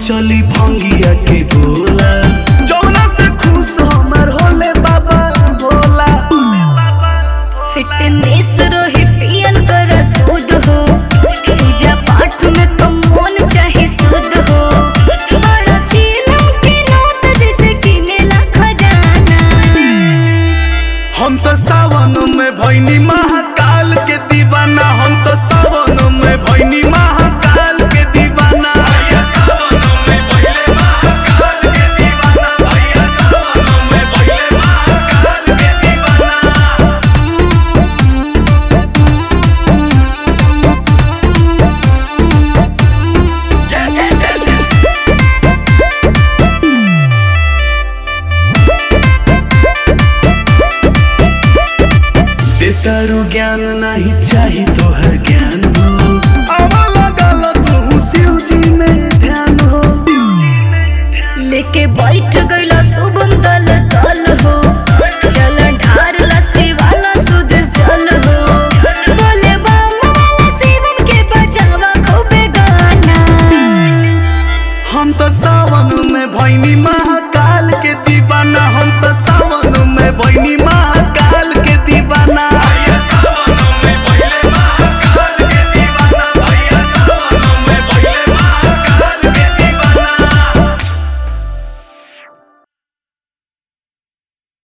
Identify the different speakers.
Speaker 1: चली भंगिया के गोला जौना से खुश हमर होले बाबा भोला।
Speaker 2: फिटनेस रहे पियल कर दूध हो, पूजा पाठ में तो मन चाहे शुद्ध हो। बड़ा चीलम के नोट जैसे किनेला खजाना।
Speaker 1: हम तो सावन में भैनी महाकाल के दीवाना, हम तो सावन में भैनी महाकाल के दीवाना। भैया सावन में भैले महाकाल के दीवाना, भैया सावन में भैले महाकाल के दीवाना। देतारू ज्ञान नहीं चाही तोहर